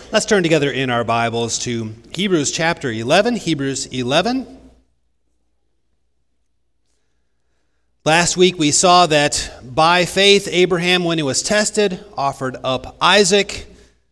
Let's turn together in our Bibles to Hebrews chapter 11. Hebrews 11. Last week we saw that by faith Abraham, when he was tested, offered up Isaac.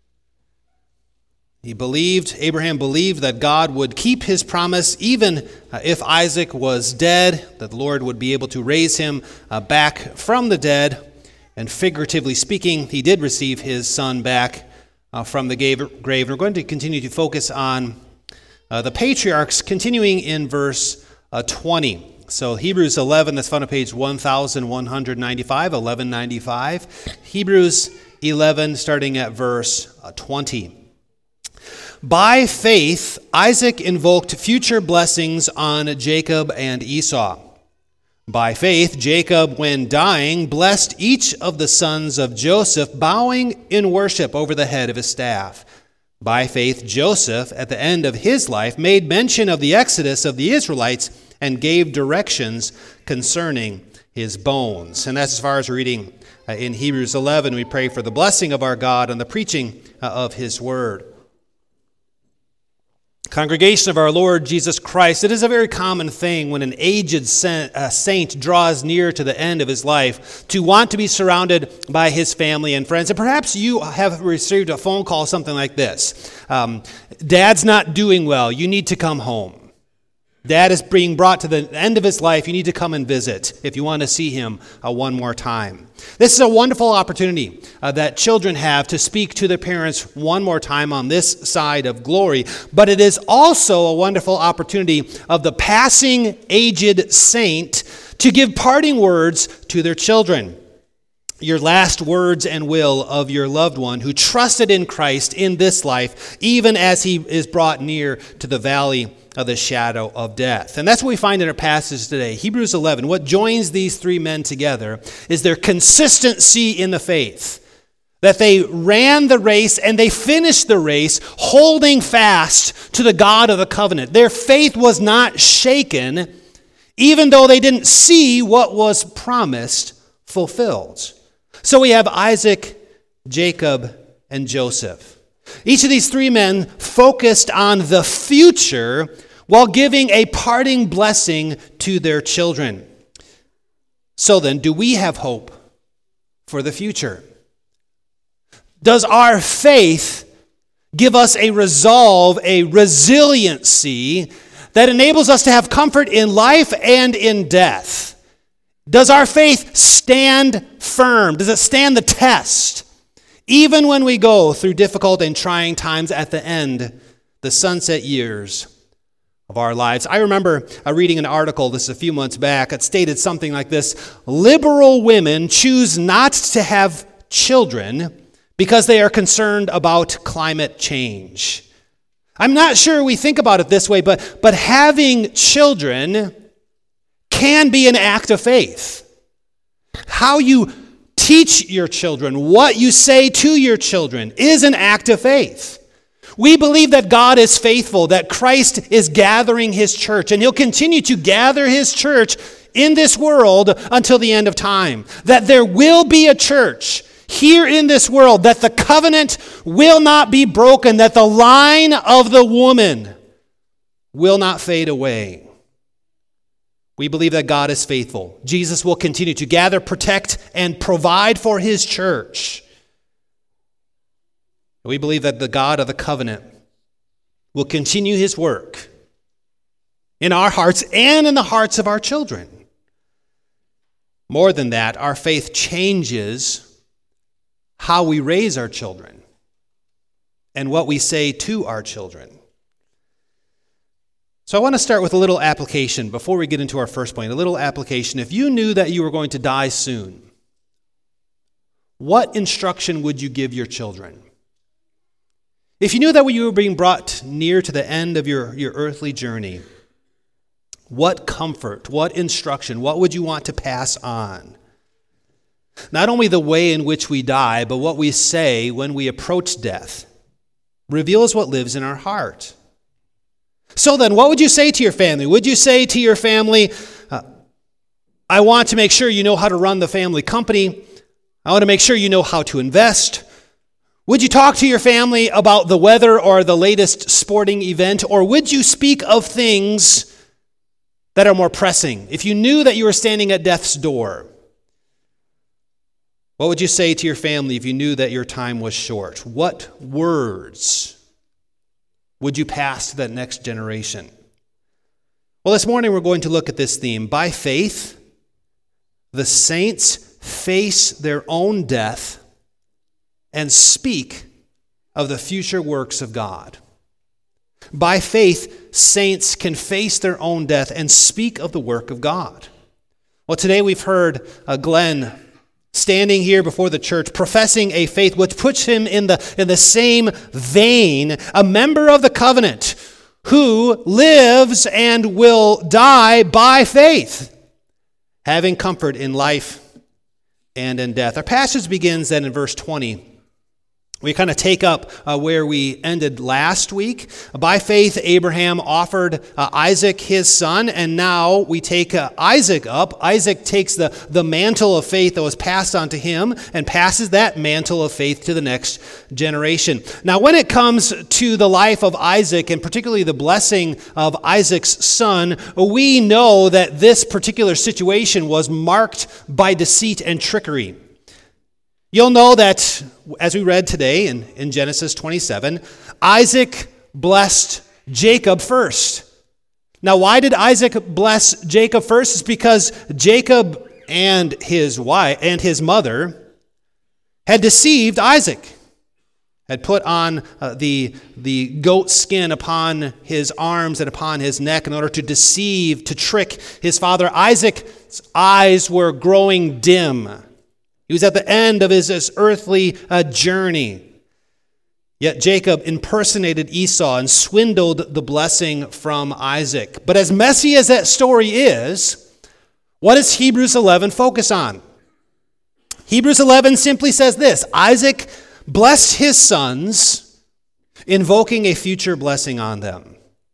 Abraham believed that God would keep his promise even if Isaac was dead, that the Lord would be able to raise him back from the dead. And figuratively speaking, he did receive his son back from the grave. We're going to continue to focus on the patriarchs, continuing in verse 20. So Hebrews 11, that's found on page 1195, 1195. Hebrews 11, starting at verse 20. By faith, Isaac invoked future blessings on Jacob and Esau. By faith, Jacob, when dying, blessed each of the sons of Joseph, bowing in worship over the head of his staff. By faith, Joseph, at the end of his life, made mention of the exodus of the Israelites and gave directions concerning his bones. And that's as far as we're reading in Hebrews 11. We pray for the blessing of our God and the preaching of his word. Congregation of our Lord Jesus Christ, it is a very common thing when an aged saint draws near to the end of his life to want to be surrounded by his family and friends. And perhaps you have received a phone call, something like this. Dad's not doing well. You need to come home. Dad is being brought to the end of his life. You need to come and visit if you want to see him one more time. This is a wonderful opportunity that children have to speak to their parents one more time on this side of glory. But it is also a wonderful opportunity of the passing aged saint to give parting words to their children. Your last words and will of your loved one who trusted in Christ in this life, even as he is brought near to the valley of the shadow of death. And that's what we find in our passage today. Hebrews 11, what joins these three men together is their consistency in the faith. That they ran the race and they finished the race holding fast to the God of the covenant. Their faith was not shaken, even though they didn't see what was promised fulfilled. So we have Isaac, Jacob, and Joseph. Each of these three men focused on the future while giving a parting blessing to their children. So then, do we have hope for the future? Does our faith give us a resolve, a resiliency that enables us to have comfort in life and in death? Does our faith stand firm? Does it stand the test? Even when we go through difficult and trying times at the end, the sunset years of our lives. I remember reading an article, this is a few months back, it stated something like this: liberal women choose not to have children because they are concerned about climate change. I'm not sure we think about it this way, but having children can be an act of faith. How you teach your children, what you say to your children is an act of faith. We believe that God is faithful, that Christ is gathering his church, and he'll continue to gather his church in this world until the end of time. That there will be a church here in this world, that the covenant will not be broken, that the line of the woman will not fade away. We believe that God is faithful. Jesus will continue to gather, protect, and provide for his church. We believe that the God of the covenant will continue his work in our hearts and in the hearts of our children. More than that, our faith changes how we raise our children and what we say to our children. So I want to start with a little application before we get into our first point. A little application. If you knew that you were going to die soon, what instruction would you give your children? If you knew that you were being brought near to the end of your earthly journey, what comfort, what instruction, what would you want to pass on? Not only the way in which we die, but what we say when we approach death reveals what lives in our heart. So then, what would you say to your family? Would you say to your family, I want to make sure you know how to run the family company. I want to make sure you know how to invest. Would you talk to your family about the weather or the latest sporting event, or would you speak of things that are more pressing? If you knew that you were standing at death's door, what would you say to your family if you knew that your time was short? What words would you pass to that next generation? Well, this morning we're going to look at this theme. By faith, the saints face their own death and speak of the future works of God. By faith, saints can face their own death and speak of the work of God. Well, today we've heard Glenn standing here before the church, professing a faith which puts him in the same vein, a member of the covenant who lives and will die by faith, having comfort in life and in death. Our passage begins then in verse 20. We kind of take up where we ended last week. By faith, Abraham offered Isaac his son, and now we take Isaac up. Isaac takes the mantle of faith that was passed on to him and passes that mantle of faith to the next generation. Now, when it comes to the life of Isaac, and particularly the blessing of Isaac's son, we know that this particular situation was marked by deceit and trickery. You'll know that, as we read today in Genesis 27, Isaac blessed Jacob first. Now, why did Isaac bless Jacob first? It's because Jacob and his wife and his mother had deceived Isaac, had put on the goat skin upon his arms and upon his neck in order to deceive, to trick his father. Isaac's eyes were growing dim. He was at the end of his earthly journey. Yet Jacob impersonated Esau and swindled the blessing from Isaac. But as messy as that story is, what does Hebrews 11 focus on? Hebrews 11 simply says this: Isaac blessed his sons, invoking a future blessing on them.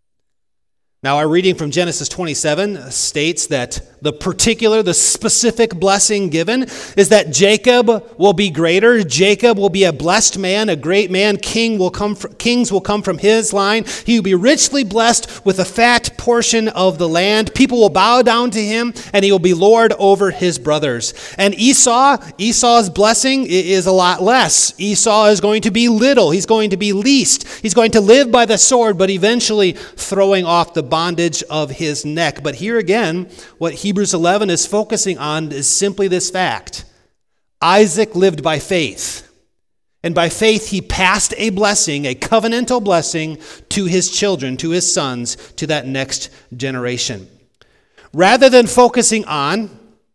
Now, our reading from Genesis 27 states that the specific blessing given is that Jacob will be greater. Jacob will be a blessed man, a great man. Kings will come from his line. He will be richly blessed with a fat portion of the land. People will bow down to him, and he will be lord over his brothers. And Esau's blessing is a lot less. Esau is going to be little. He's going to be least. He's going to live by the sword, but eventually throwing off the bondage of his neck. But here again, what Hebrews 11 is focusing on is simply this fact. Isaac lived by faith. And by faith, he passed a blessing, a covenantal blessing, to his children, to his sons, to that next generation. Rather than focusing on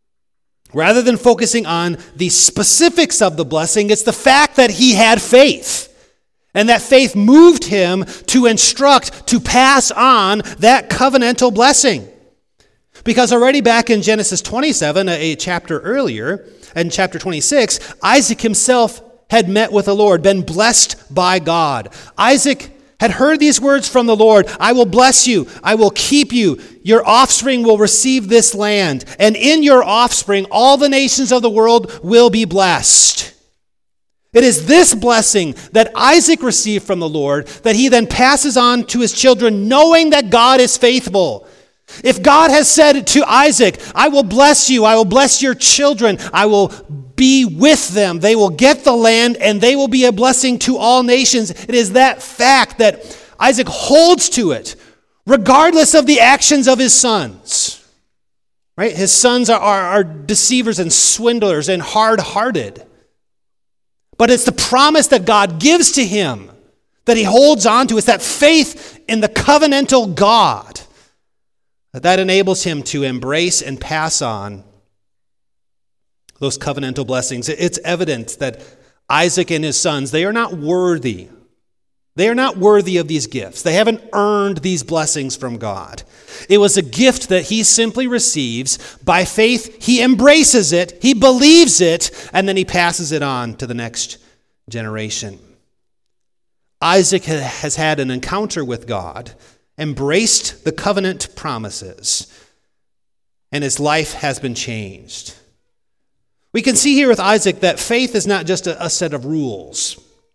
the specifics of the blessing, it's the fact that he had faith. And that faith moved him to instruct, to pass on that covenantal blessing. Because already back in Genesis 27, a chapter earlier, in chapter 26, Isaac himself had met with the Lord, been blessed by God. Isaac had heard these words from the Lord: I will bless you, I will keep you, your offspring will receive this land, and in your offspring all the nations of the world will be blessed. It is this blessing that Isaac received from the Lord that he then passes on to his children, knowing that God is faithful. If God has said to Isaac, I will bless you, I will bless your children, I will be with them, they will get the land, and they will be a blessing to all nations, it is that fact that Isaac holds to it, regardless of the actions of his sons. Right? His sons are deceivers and swindlers and hard-hearted. But it's the promise that God gives to him that he holds on to. It's that faith in the covenantal God that enables him to embrace and pass on those covenantal blessings. It's evident that Isaac and his sons, they are not worthy. They are not worthy of these gifts. They haven't earned these blessings from God. It was a gift that he simply receives. By faith, he embraces it, he believes it, and then he passes it on to the next generation. Isaac has had an encounter with God, embraced the covenant promises, and his life has been changed. We can see here with Isaac that faith is not just a set of rules.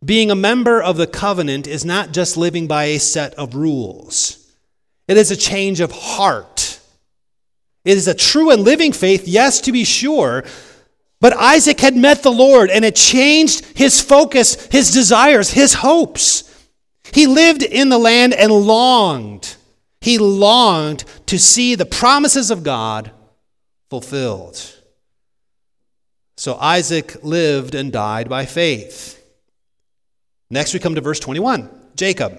being a member of the covenant is not just living by a set of rules. It is a change of heart. It is a true and living faith, yes, to be sure. But Isaac had met the Lord, and it changed his focus, his desires, his hopes. He lived in the land and longed. He longed to see the promises of God fulfilled. So Isaac lived and died by faith. Next we come to verse 21, Jacob.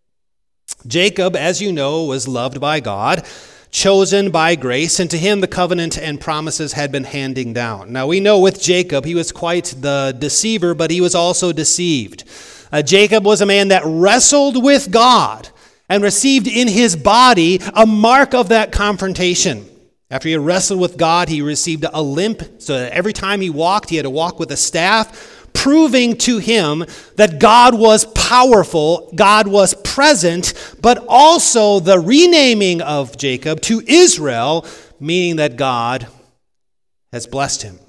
Jacob, as you know, was loved by God, chosen by grace, and to him the covenant and promises had been handing down. Now we know with Jacob, he was quite the deceiver, but he was also deceived. Jacob was a man that wrestled with God and received in his body a mark of that confrontation. After he had wrestled with God, he received a limp, so that every time he walked, he had to walk with a staff, proving to him that God was powerful, God was present, but also the renaming of Jacob to Israel, meaning that God has blessed him.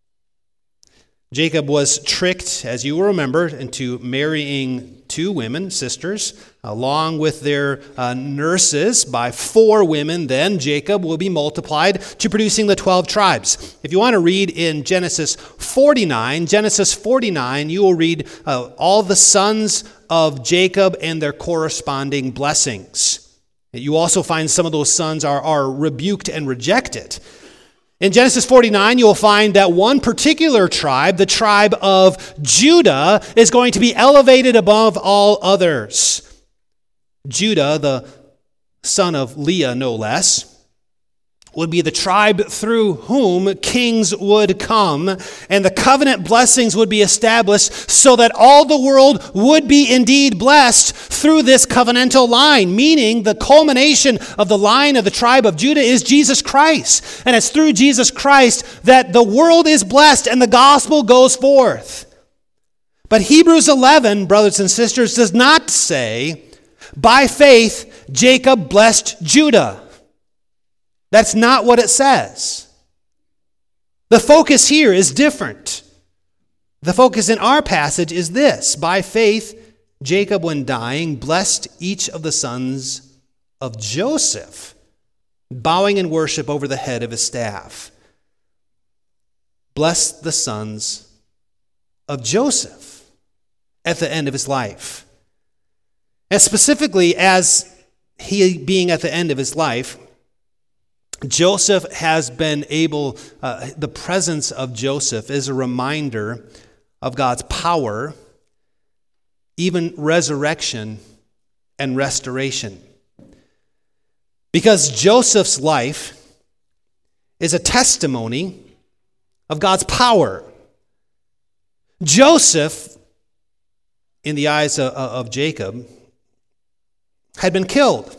Jacob was tricked, as you will remember, into marrying two women, sisters, along with their nurses by 4 women. Then Jacob will be multiplied to producing the 12 tribes. If you want to read in Genesis 49, you will read all the sons of Jacob and their corresponding blessings. You also find some of those sons are rebuked and rejected. In Genesis 49, you will find that one particular tribe, the tribe of Judah, is going to be elevated above all others. Judah, the son of Leah, no less, would be the tribe through whom kings would come, and the covenant blessings would be established so that all the world would be indeed blessed through this covenantal line, meaning the culmination of the line of the tribe of Judah is Jesus Christ. And it's through Jesus Christ that the world is blessed and the gospel goes forth. But Hebrews 11, brothers and sisters, does not say, by faith Jacob blessed Judah. That's not what it says. The focus here is different. The focus in our passage is this. By faith, Jacob, when dying, blessed each of the sons of Joseph, bowing in worship over the head of his staff. Blessed the sons of Joseph at the end of his life. And specifically, as he being at the end of his life, Joseph has been able, the presence of Joseph is a reminder of God's power, even resurrection and restoration. Because Joseph's life is a testimony of God's power. Joseph, in the eyes of Jacob, had been killed.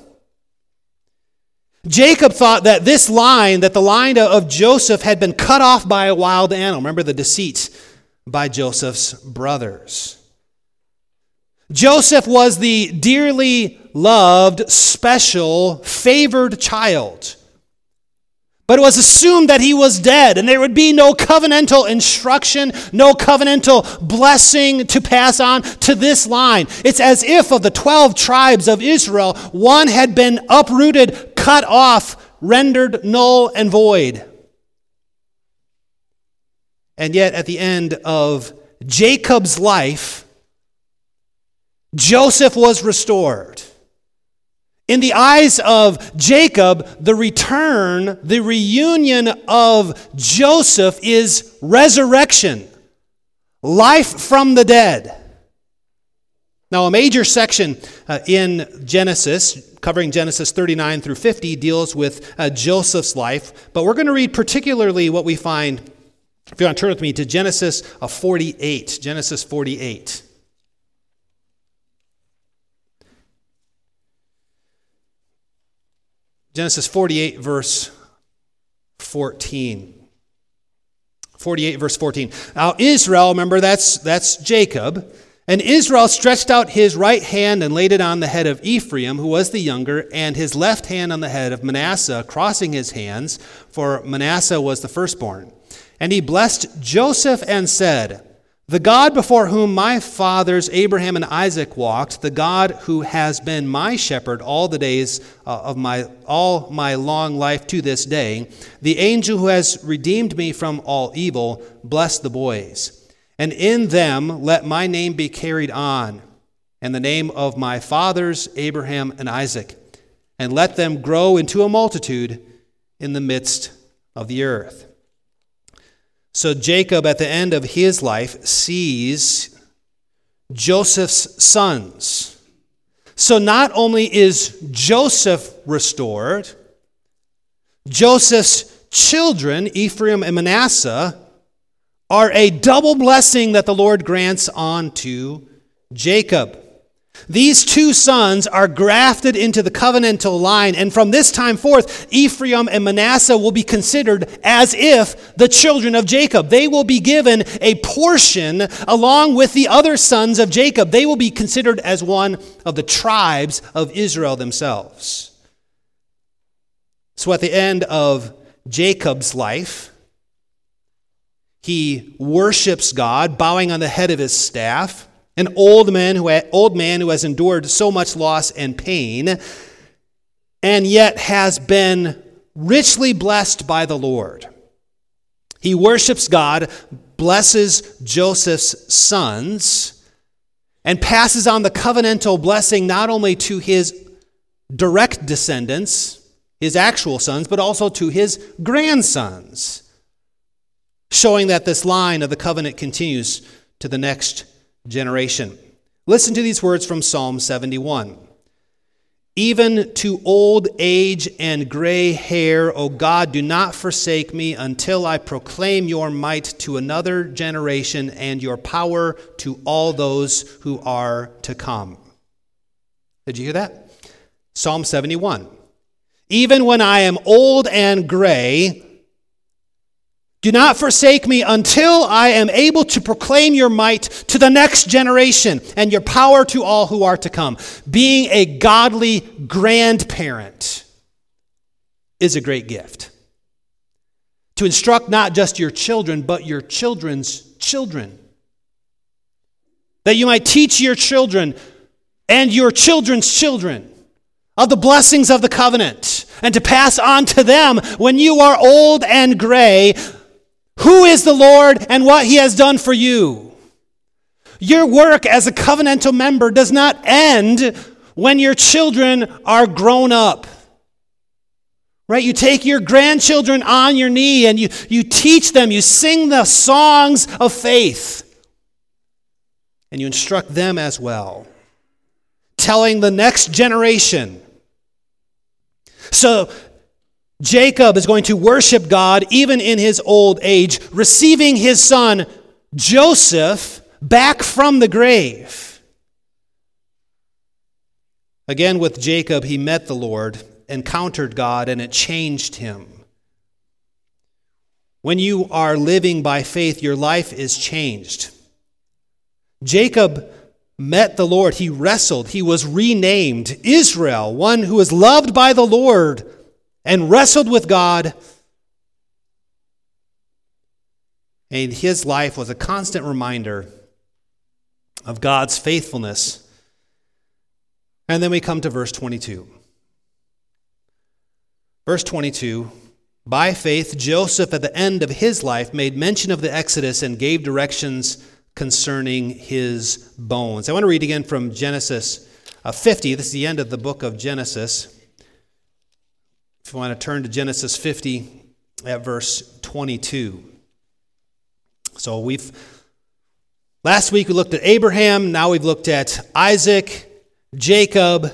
Jacob thought that this line, that the line of Joseph had been cut off by a wild animal. Remember the deceit by Joseph's brothers. Joseph was the dearly loved, special, favored child. But it was assumed that he was dead, and there would be no covenantal instruction, no covenantal blessing to pass on to this line. It's as if of the 12 tribes of Israel, one had been uprooted, cut off, rendered null and void. And yet at the end of Jacob's life, Joseph was restored. In the eyes of Jacob, the return, the reunion of Joseph is resurrection, life from the dead. Now, a major section in Genesis, covering Genesis 39 through 50, deals with Joseph's life, but we're going to read particularly what we find, if you want to turn with me, to Genesis 48. Genesis 48. Genesis 48, verse 14. 48, verse 14. Now Israel, remember that's Jacob, and Israel stretched out his right hand and laid it on the head of Ephraim, who was the younger, and his left hand on the head of Manasseh, crossing his hands, for Manasseh was the firstborn. And he blessed Joseph and said, The God before whom my fathers Abraham and Isaac walked, the God who has been my shepherd all the days of all my long life to this day, the angel who has redeemed me from all evil, bless the boys. And in them let my name be carried on, and the name of my fathers Abraham and Isaac, and let them grow into a multitude in the midst of the earth. So Jacob, at the end of his life, sees Joseph's sons. So not only is Joseph restored, Joseph's children, Ephraim and Manasseh, are a double blessing that the Lord grants onto Jacob. These two sons are grafted into the covenantal line, and from this time forth, Ephraim and Manasseh will be considered as if the children of Jacob. They will be given a portion along with the other sons of Jacob. They will be considered as one of the tribes of Israel themselves. So at the end of Jacob's life, he worships God, bowing on the head of his staff. An old man who has endured so much loss and pain, and yet has been richly blessed by the Lord. He worships God, blesses Joseph's sons, and passes on the covenantal blessing not only to his direct descendants, his actual sons, but also to his grandsons, showing that this line of the covenant continues to the next generation. Listen to these words from Psalm 71. Even to old age and gray hair, O God, do not forsake me until I proclaim your might to another generation and your power to all those who are to come. Did you hear that? Psalm 71. Even when I am old and gray, do not forsake me until I am able to proclaim your might to the next generation and your power to all who are to come. Being a godly grandparent is a great gift. To instruct not just your children, but your children's children. That you might teach your children and your children's children of the blessings of the covenant, and to pass on to them when you are old and gray who is the Lord and what he has done for you. Your work as a covenantal member does not end when your children are grown up. Right? You take your grandchildren on your knee and you teach them, you sing the songs of faith, and you instruct them as well, telling the next generation. So Jacob is going to worship God even in his old age, receiving his son Joseph back from the grave. Again, with Jacob, he met the Lord, encountered God, and it changed him. When you are living by faith, your life is changed. Jacob met the Lord. He wrestled. He was renamed Israel, one who is loved by the Lord, and wrestled with God. And his life was a constant reminder of God's faithfulness. And then we come to verse 22. Verse 22, by faith, Joseph at the end of his life made mention of the Exodus and gave directions concerning his bones. I want to read again from Genesis 50. This is the end of the book of Genesis. If you want to turn to Genesis 50 at verse 22. So last week we looked at Abraham, now we've looked at Isaac, Jacob,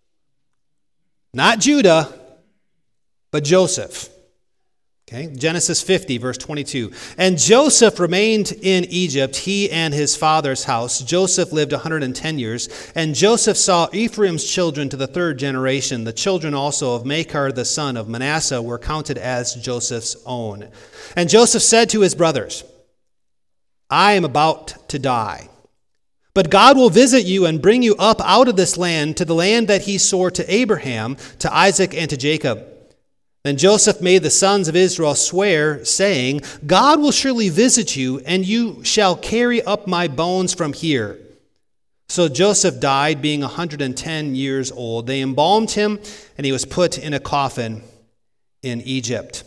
not Judah, but Joseph. Okay, Genesis 50, verse 22. And Joseph remained in Egypt, he and his father's house. Joseph lived 110 years. And Joseph saw Ephraim's children to the third generation. The children also of Machir, the son of Manasseh, were counted as Joseph's own. And Joseph said to his brothers, I am about to die. But God will visit you and bring you up out of this land to the land that he swore to Abraham, to Isaac, and to Jacob. Then Joseph made the sons of Israel swear, saying, God will surely visit you, and you shall carry up my bones from here. So Joseph died, being 110 years old. They embalmed him, and he was put in a coffin in Egypt.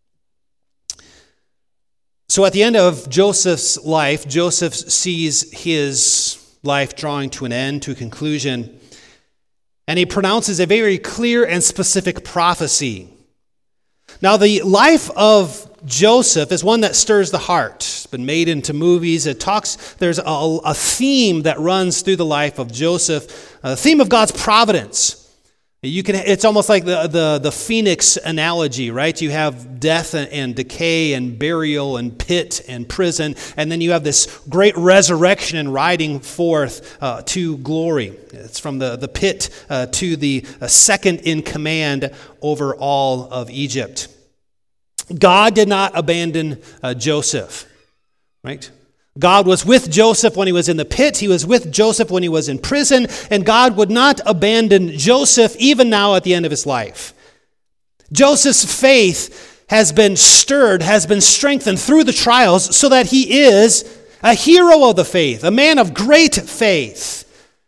So at the end of Joseph's life, Joseph sees his life drawing to an end, to a conclusion, and he pronounces a very clear and specific prophecy. Now, the life of Joseph is one that stirs the heart. It's been made into movies. There's a theme that runs through the life of Joseph, a theme of God's providence. It's almost like the phoenix analogy, right? You have death and decay and burial and pit and prison, and then you have this great resurrection and riding forth to glory. It's from the pit to the second in command over all of Egypt. God did not abandon Joseph, right? God was with Joseph when he was in the pit. He was with Joseph when he was in prison. And God would not abandon Joseph even now at the end of his life. Joseph's faith has been stirred, has been strengthened through the trials so that he is a hero of the faith, a man of great faith.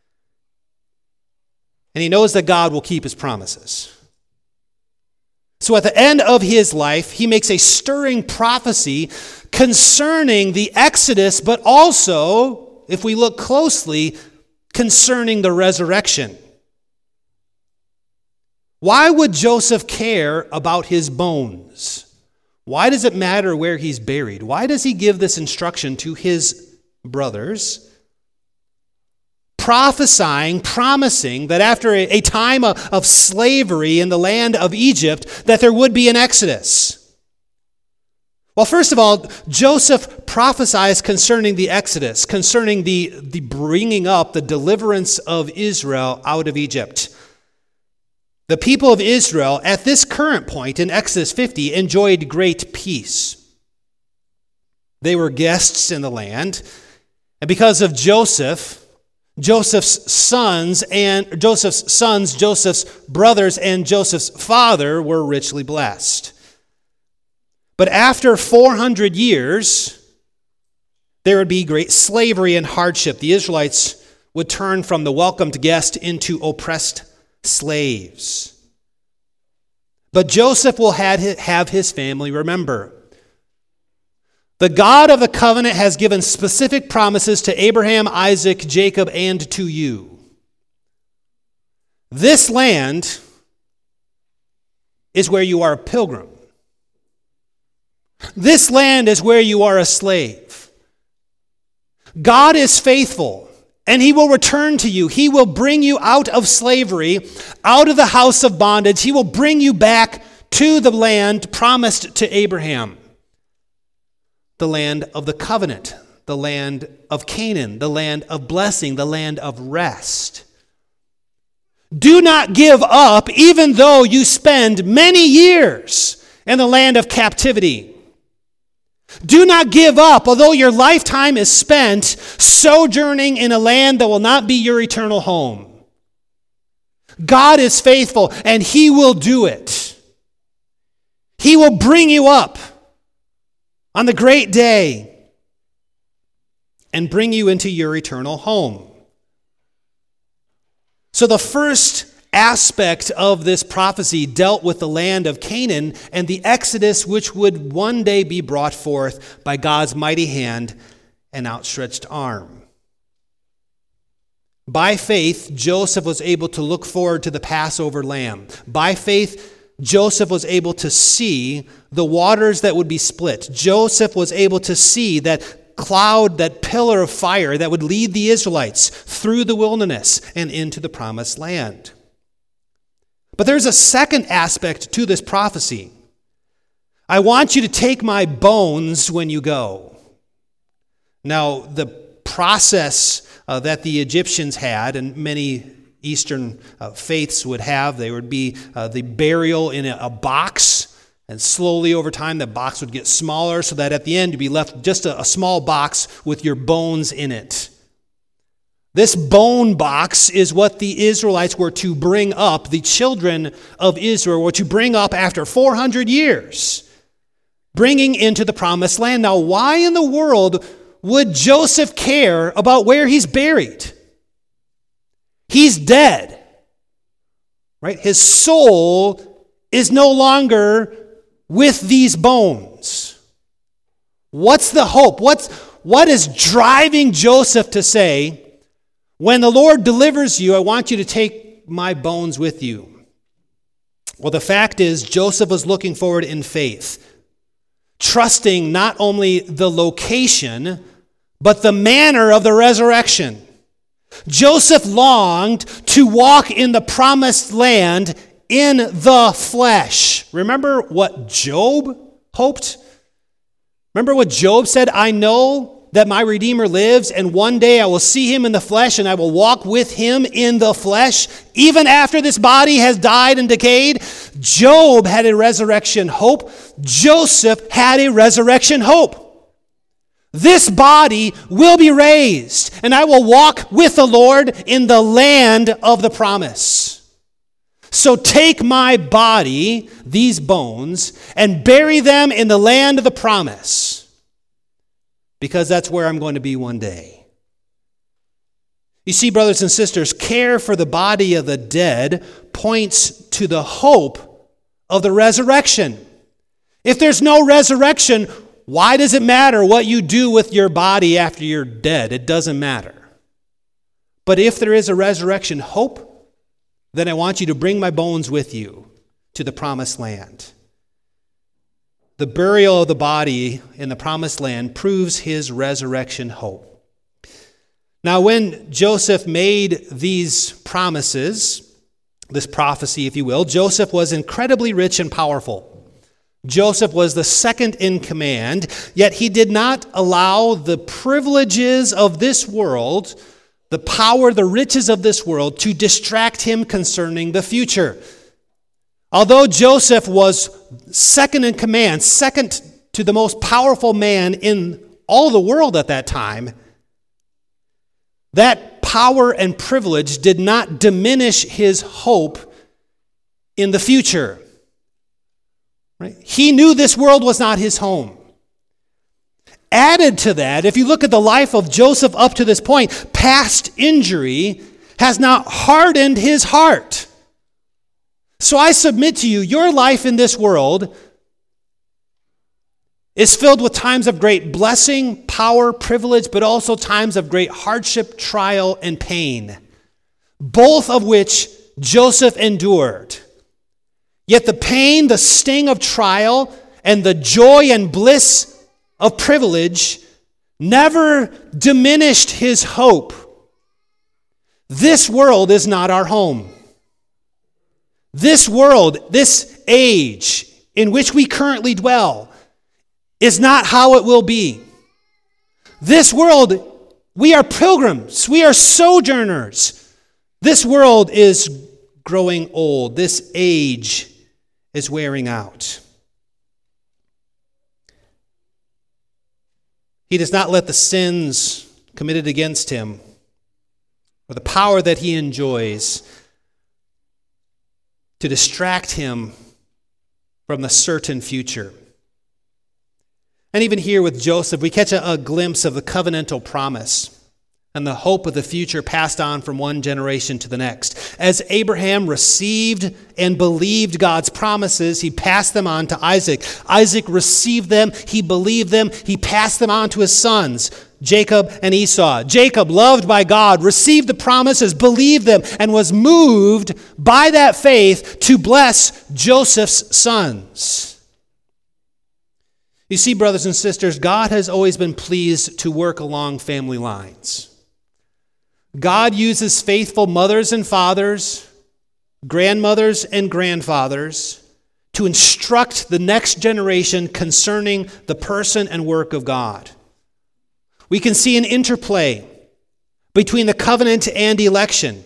And he knows that God will keep his promises. So at the end of his life, he makes a stirring prophecy concerning the Exodus, but also, if we look closely, concerning the resurrection. Why would Joseph care about his bones? Why does it matter where he's buried? Why does he give this instruction to his brothers? Prophesying, promising that after a time of slavery in the land of Egypt, that there would be an exodus. Well, first of all, Joseph prophesies concerning the exodus, concerning the bringing up, the deliverance of Israel out of Egypt. The people of Israel, at this current point in Exodus 50, enjoyed great peace. They were guests in the land, and because of Joseph's sons, Joseph's brothers, and Joseph's father were richly blessed. But after 400 years, there would be great slavery and hardship. The Israelites would turn from the welcomed guest into oppressed slaves. But Joseph will have his family remember. The God of the covenant has given specific promises to Abraham, Isaac, Jacob, and to you. This land is where you are a pilgrim. This land is where you are a slave. God is faithful, and he will return to you. He will bring you out of slavery, out of the house of bondage. He will bring you back to the land promised to Abraham. The land of the covenant, the land of Canaan, the land of blessing, the land of rest. Do not give up, even though you spend many years in the land of captivity. Do not give up, although your lifetime is spent sojourning in a land that will not be your eternal home. God is faithful, and he will do it. He will bring you up on the great day and bring you into your eternal home. So the first aspect of this prophecy dealt with the land of Canaan and the exodus which would one day be brought forth by God's mighty hand and outstretched arm. By faith, Joseph was able to look forward to the Passover lamb. By faith, Joseph was able to see the waters that would be split. Joseph was able to see that cloud, that pillar of fire that would lead the Israelites through the wilderness and into the promised land. But there's a second aspect to this prophecy. I want you to take my bones when you go. Now, the process that the Egyptians had, and many Eastern faiths would have, there would be the burial in a box, and slowly over time that box would get smaller so that at the end you'd be left just a small box with your bones in it. This bone box is what the Israelites were to bring up, the children of Israel were to bring up after 400 years, bringing into the promised land. Now, why in the world would Joseph care about where he's buried? He's dead, right? His soul is no longer with these bones. What's the hope? What is driving Joseph to say, when the Lord delivers you, I want you to take my bones with you? Well, the fact is, Joseph was looking forward in faith, trusting not only the location, but the manner of the resurrection. Joseph longed to walk in the promised land in the flesh. Remember what Job hoped? Remember what Job said? I know that my Redeemer lives, and one day I will see him in the flesh, and I will walk with him in the flesh, even after this body has died and decayed. Job had a resurrection hope. Joseph had a resurrection hope. This body will be raised, and I will walk with the Lord in the land of the promise. So take my body, these bones, and bury them in the land of the promise, because that's where I'm going to be one day. You see, brothers and sisters, care for the body of the dead points to the hope of the resurrection. If there's no resurrection, why does it matter what you do with your body after you're dead? It doesn't matter. But if there is a resurrection hope, then I want you to bring my bones with you to the promised land. The burial of the body in the promised land proves his resurrection hope. Now, when Joseph made these promises, this prophecy, if you will, Joseph was incredibly rich and powerful. Joseph was the second in command, yet he did not allow the privileges of this world, the power, the riches of this world, to distract him concerning the future. Although Joseph was second in command, second to the most powerful man in all the world at that time, that power and privilege did not diminish his hope in the future. Right? He knew this world was not his home. Added to that, if you look at the life of Joseph up to this point, past injury has not hardened his heart. So I submit to you, your life in this world is filled with times of great blessing, power, privilege, but also times of great hardship, trial, and pain, both of which Joseph endured. Yet the pain, the sting of trial, and the joy and bliss of privilege never diminished his hope. This world is not our home. This world, this age in which we currently dwell, is not how it will be. This world, we are pilgrims. We are sojourners. This world is growing old. This age is wearing out. He does not let the sins committed against him or the power that he enjoys to distract him from the certain future. And even here with Joseph, we catch a glimpse of the covenantal promise and the hope of the future passed on from one generation to the next. As Abraham received and believed God's promises, he passed them on to Isaac. Isaac received them, he believed them, he passed them on to his sons, Jacob and Esau. Jacob, loved by God, received the promises, believed them, and was moved by that faith to bless Joseph's sons. You see, brothers and sisters, God has always been pleased to work along family lines. God uses faithful mothers and fathers, grandmothers and grandfathers to instruct the next generation concerning the person and work of God. We can see an interplay between the covenant and election.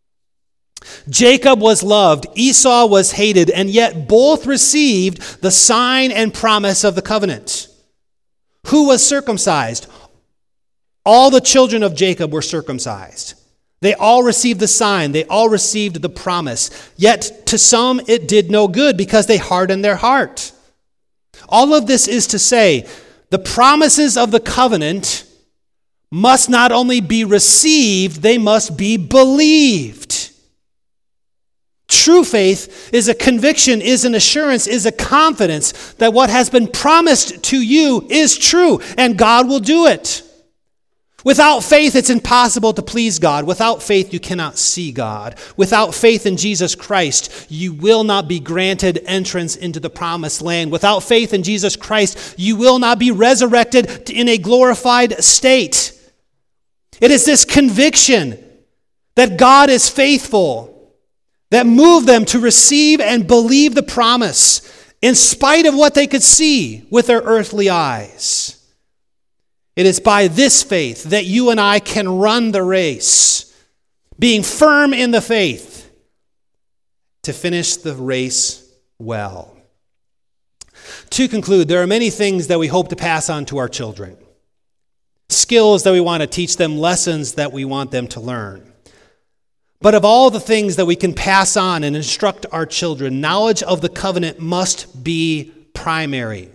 Jacob was loved, Esau was hated, and yet both received the sign and promise of the covenant. Who was circumcised? All the children of Jacob were circumcised. They all received the sign. They all received the promise. Yet to some it did no good because they hardened their heart. All of this is to say, the promises of the covenant must not only be received, they must be believed. True faith is a conviction, is an assurance, is a confidence that what has been promised to you is true, and God will do it. Without faith, it's impossible to please God. Without faith, you cannot see God. Without faith in Jesus Christ, you will not be granted entrance into the promised land. Without faith in Jesus Christ, you will not be resurrected in a glorified state. It is this conviction that God is faithful that moved them to receive and believe the promise in spite of what they could see with their earthly eyes. It is by this faith that you and I can run the race, being firm in the faith to finish the race well. To conclude, there are many things that we hope to pass on to our children. Skills that we want to teach them, lessons that we want them to learn. But of all the things that we can pass on and instruct our children, knowledge of the covenant must be primary.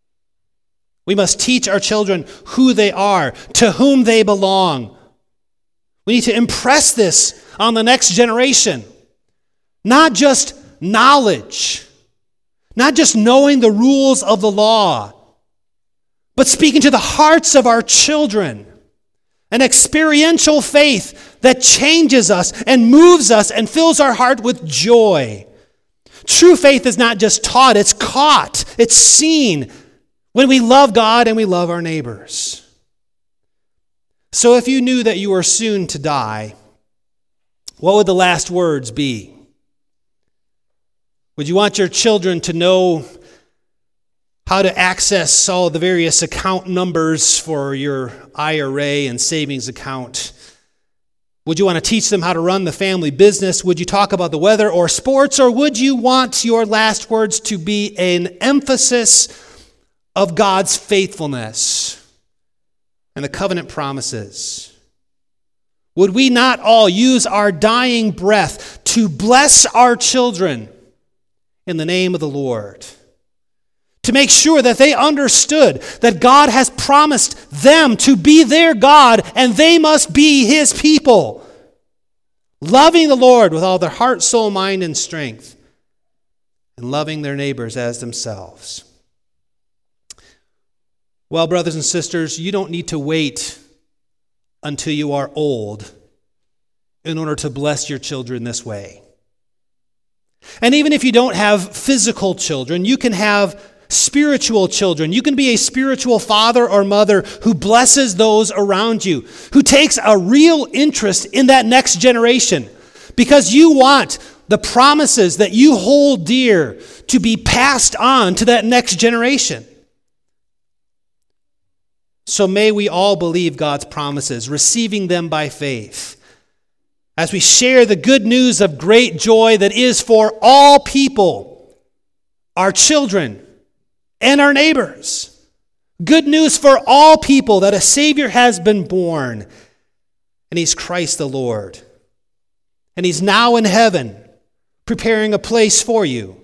We must teach our children who they are, to whom they belong. We need to impress this on the next generation. Not just knowledge, not just knowing the rules of the law, but speaking to the hearts of our children. An experiential faith that changes us and moves us and fills our heart with joy. True faith is not just taught, it's caught, it's seen when we love God and we love our neighbors. So if you knew that you were soon to die, what would the last words be? Would you want your children to know how to access all the various account numbers for your IRA and savings account? Would you want to teach them how to run the family business? Would you talk about the weather or sports? Or would you want your last words to be an emphasis of God's faithfulness and the covenant promises? Would we not all use our dying breath to bless our children in the name of the Lord? To make sure that they understood that God has promised them to be their God and they must be His people, loving the Lord with all their heart, soul, mind, and strength, and loving their neighbors as themselves. Well, brothers and sisters, you don't need to wait until you are old in order to bless your children this way. And even if you don't have physical children, you can have spiritual children. You can be a spiritual father or mother who blesses those around you, who takes a real interest in that next generation because you want the promises that you hold dear to be passed on to that next generation. So may we all believe God's promises, receiving them by faith, as we share the good news of great joy that is for all people, our children and our neighbors. Good news for all people that a Savior has been born, and He's Christ the Lord. And He's now in heaven, preparing a place for you.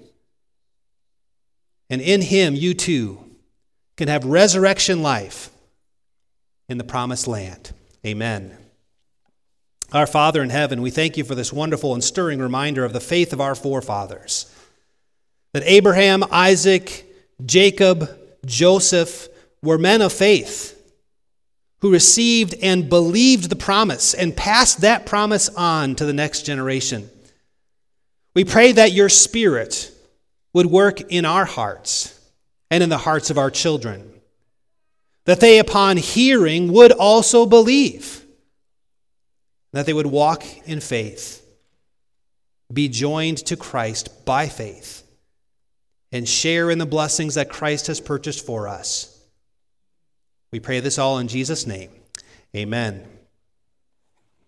And in Him, you too can have resurrection life in the promised land. Amen. Our Father in heaven, we thank you for this wonderful and stirring reminder of the faith of our forefathers. That Abraham, Isaac, Jacob, Joseph were men of faith who received and believed the promise and passed that promise on to the next generation. We pray that your Spirit would work in our hearts and in the hearts of our children, that they, upon hearing, would also believe, that they would walk in faith, be joined to Christ by faith, and share in the blessings that Christ has purchased for us. We pray this all in Jesus' name. Amen.